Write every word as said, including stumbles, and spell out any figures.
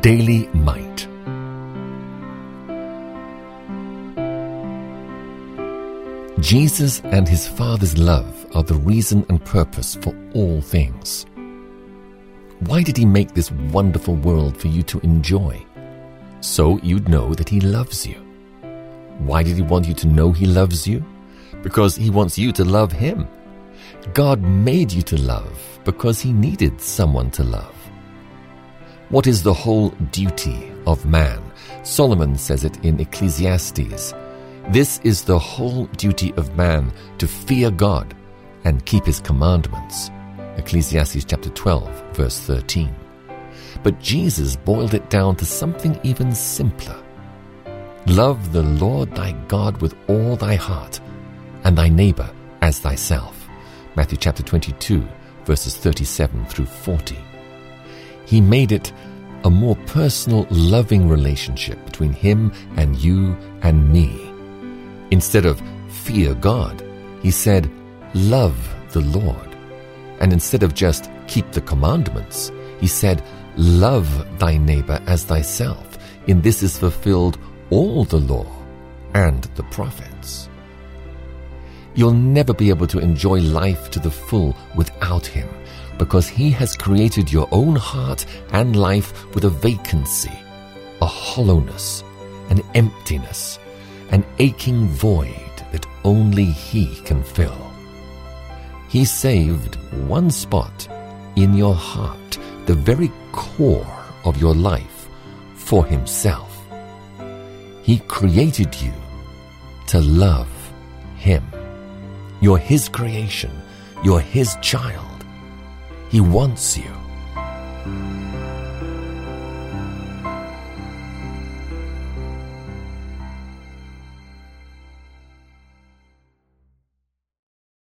Daily Might. Jesus and his Father's love are the reason and purpose for all things. Why did he make this wonderful world for you to enjoy? So you'd know that he loves you. Why did he want you to know he loves you? Because he wants you to love him. God made you to love because he needed someone to love. What is the whole duty of man? Solomon says it in Ecclesiastes. This is the whole duty of man, to fear God and keep his commandments. Ecclesiastes chapter twelve, verse thirteen. But Jesus boiled it down to something even simpler. Love the Lord thy God with all thy heart, and thy neighbor as thyself. Matthew chapter twenty-two, verses thirty-seven through forty. He made it a more personal, loving relationship between him and you and me. Instead of fear God, he said, love the Lord. And instead of just keep the commandments, he said, love thy neighbor as thyself. In this is fulfilled all the law and the prophets. You'll never be able to enjoy life to the full without him, because he has created your own heart and life with a vacancy, a hollowness, an emptiness, an aching void that only he can fill. He saved one spot in your heart, the very core of your life, for himself. He created you to love him. You're his creation. You're his child. He wants you.